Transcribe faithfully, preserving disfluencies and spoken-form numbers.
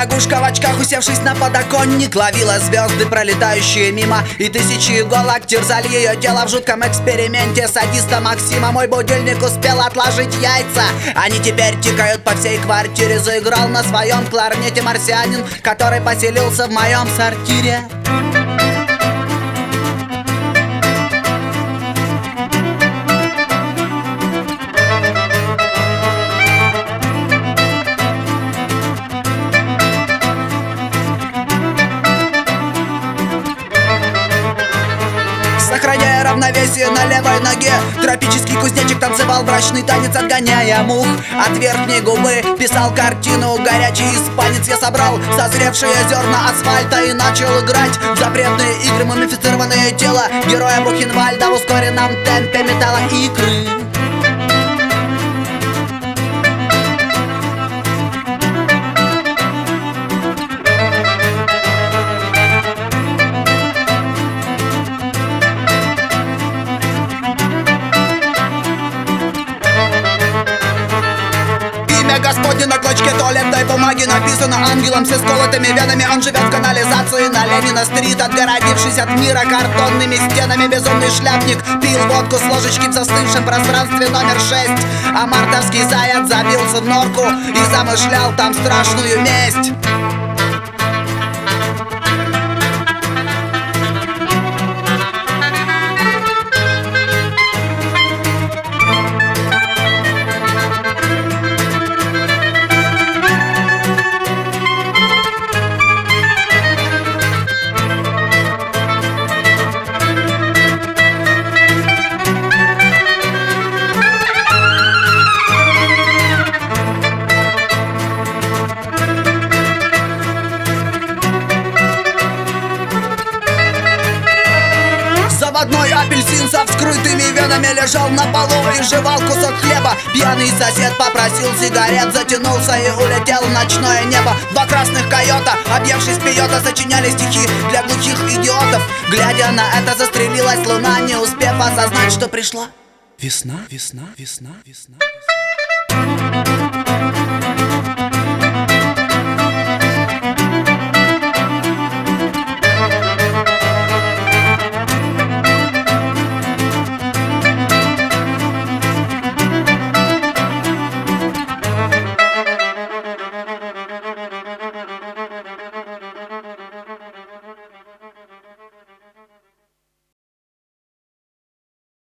Лягушка в очках, усевшись на подоконник, ловила звезды, пролетающие мимо, и тысячи иголок терзали ее тело в жутком эксперименте садиста Максима. Мой будильник успел отложить яйца, они теперь тикают по всей квартире. Заиграл на своем кларнете марсианин, который поселился в моем сортире. Сохраняя равновесие на левой ноге, тропический кузнечик танцевал брачный танец, отгоняя мух от верхней губы. Писал картину горячий испанец. Я собрал созревшие зерна асфальта и начал играть в запретные игры. Мумифицированное тело героя Бухенвальда в ускоренном темпе металла икры. Господи, на клочке туалетной бумаги написано ангелом с исколотыми венами. Он живет в канализации на Ленина-стрит, отгородившись от мира картонными стенами. Безумный шляпник пил водку с ложечки в застывшем пространстве номер шесть. А мартовский заяц забился в норку и замышлял там страшную месть. Заводной апельсин со вскрытыми венами лежал на полу и жевал кусок хлеба. Пьяный сосед попросил сигарет, затянулся и улетел в ночное небо. Два красных койота, объевшись пиота, сочиняли стихи для глухих идиотов. Глядя на это, застрелилась луна, не успев осознать, что пришла весна, весна, весна, весна, весна.